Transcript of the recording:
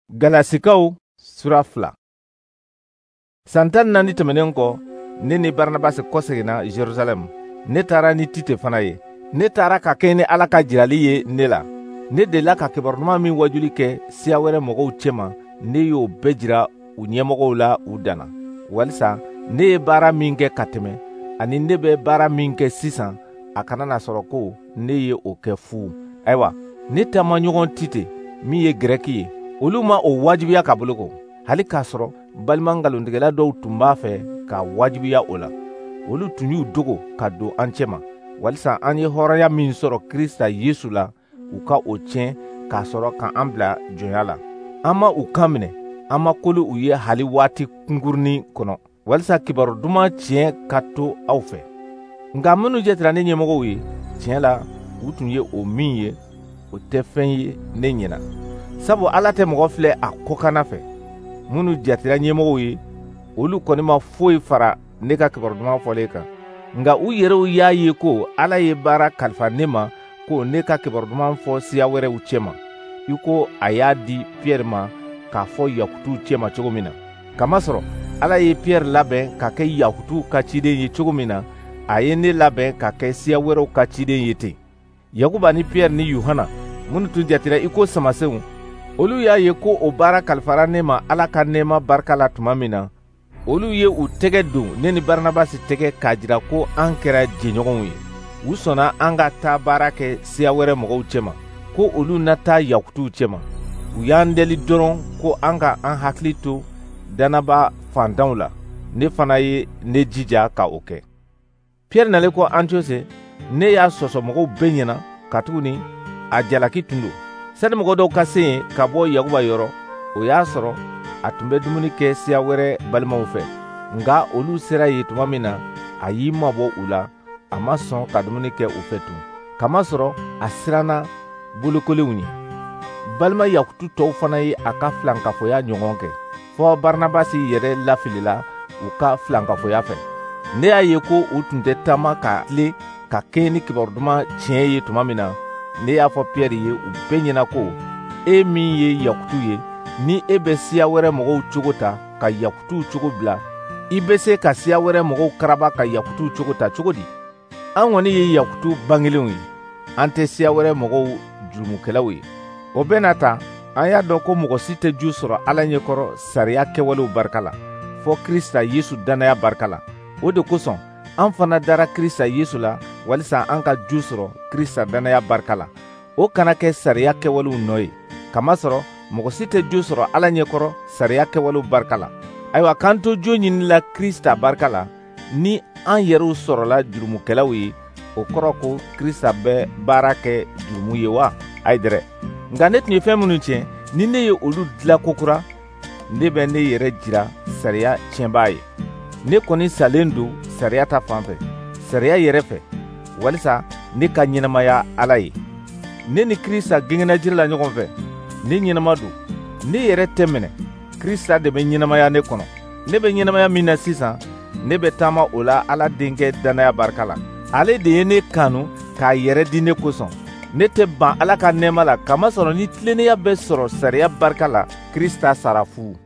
Galasikaw sura 2. Santan naani tɛmɛnen kɔ ne ni Baranabasi kɔseginna Jerusalem. Ne taara ni Tite fana ye. Ne taara ka kɛ ni Ala ka jirali ye ne la. Ne delila ka kibaruɲuman min wajuli kɛ siya wɛrɛ mɔgɔw cɛma, ne y'o bɛɛ jira u ɲɛmɔgɔw la u danna. Walisa ne ye baara min kɛ ka tɛmɛ, ani ne bɛ baara min kɛ sisan, a kana na sɔrɔ ko ne ye o kɛ fu. Ayiwa, ne taamaɲɔgɔn Tite min ye Grɛki ye, olu ma o wajibiya ka boloko, hali k'a sɔrɔ balima ngalontigɛla dɔw tun b'a fɛ ka wajibiya o la. Olu tun y'u dogo ka don an cɛma, walisa an ye hɔrɔnya min sɔrɔ Krista Yesu la, u ka o tiɲɛ k'a sɔrɔ k'an bila jɔnya la. An ma u kan minɛ, an ma koli u ye hali waati kunkurunin kɔnɔ, walisa kibaru duman tiɲɛ ka to aw fɛ. Nka minnu jɛtira ne ɲɛmɔgɔw ye, tiɲɛ la, u tun ye o min ye, o tɛ fɛn ye ne ɲɛna. Sabu Ala tɛ mɔgɔ filɛ a kokana fɛ. Minnu jatira ɲɛmɔgɔw ye, olu kɔni ma foyi fara ne ka kibaru duman fɔlen kan. Nka u yɛrɛw y'a ye ko Ala ye baara kalifa ne ma ko ne ka kibaru duman fɔ siya wɛrɛw cɛma, i ko a y'a di Piyɛri ma k'a fɔ Yahudiw cɛma cogo min na. Kamasɔrɔ Ala ye Piyɛri labɛn ka kɛ Yahudiw ka ciden ye cogo min na, a ye ne labɛn ka kɛ siya wɛrɛw ka ciden ye ten. Yakuba ni Piyɛri ni Yohana, minnu tun jatira i ko samasenw, olu y'a ye ko o baara kalifara ne ma Ala ka nɛɛma barika la tuma min na, olu ye u tɛgɛ don ne ni Baranabasi tɛgɛ k'a jira ko an kɛra jɛɲɔgɔnw ye. U sɔnna an ka taa baara kɛ siya wɛrɛ mɔgɔw cɛma, ko olu na taa Yahudiw cɛma. U y'an deli dɔrɔn ko an ka an hakili to dannaba fantanw la. Ne fana ye ne jija ka o kɛ. Piyɛri nalen kɔ Antiyɔsi, ne y'a sɔsɔ mɔgɔw bɛɛ ɲɛna, katuguni a jalaki tun don. Sani mɔgɔ dɔw ka se yen ka bɔ Yakuba yɔrɔ, o y'a sɔrɔ a tun bɛ dumuni kɛ siya wɛrɛ balimaw fɛ. Nka olu sera yen tuma min na, a y'i mabɔ u la, a ma sɔn ka dumuni kɛ u fɛ tun. Kamasɔrɔ a siranna bolokolenw ye. Balima Yahudu tɔw fana ye a ka filankafoya ɲɔgɔn kɛ, fɔ Baranabasi yɛrɛ lafilila u ka filankafoya fɛ. Ne y'a ye ko u tun tɛ taama ka tile ka kɛ ni kibaru duman tiɲɛ ye tuma min na, ne y'a fɔ Piyɛri ye u bɛɛ ɲɛna ko e min ye Yahudu ye, ni e bɛ siya wɛrɛ mɔgɔw cogo ta ka Yahudiw cogo bila, i bɛ se ka siya wɛrɛ mɔgɔw karaba ka Yahudiw cogo ta cogo di? An kɔni ye Yahudiw bangelenw ye, an tɛ siya wɛrɛ mɔgɔw jurumukɛlaw ye. O bɛɛ n'a ta, an y'a dɔn ko mɔgɔ si tɛ ju sɔrɔ Ala ɲɛkɔrɔ sariya kɛwalew barika la, fɔ Krista Yesu dannaya barika la. O de kosɔn an fana dara Krista Yesu la, walisa an ka ju sɔrɔ Krista dannaya barika la. O kana kɛ sariya kɛwalew nɔ ye. Kamasɔrɔ mɔgɔ si tɛ jo sɔrɔ Ala ɲɛkɔrɔ sariya kɛwalew barika la. Ayiwa, k'an to jo ɲinila Krista barika la, ni an yɛrɛw sɔrɔla jurumukɛlaw ye, o kɔrɔ ko Krista bɛ baara kɛ jurumu ye wa? Ayi dɛrɛ. Nka ne tun ye fɛn minnu tiɲɛ, ni ne ye olu dilan kokura, ne bɛ ne yɛrɛ jira sariya tiɲɛbaa ye. Ne kɔni salen don sariya ta fan fɛ, sariya yɛrɛ fɛ, walisa ne ka ɲɛnamaya Ala ye. Ne ni Krista gɛngɛnna jiri la ɲɔgɔn fɛ, ne ɲɛnama don. Ne yɛrɛ tɛ minɛ, Krista de bɛ ɲɛnamaya ne kɔnɔ. Ne bɛ ɲɛnamaya min na sisan, ne bɛ taama o la Ala denkɛ dannaya barika la. Ale de ye ne kanu k'a yɛrɛ di ne kosɔn. Ne tɛ ban Ala ka nɛɛma la, kamasɔrɔ ni tilennenya bɛ sɔrɔ sariya barika la, Krista sara fu.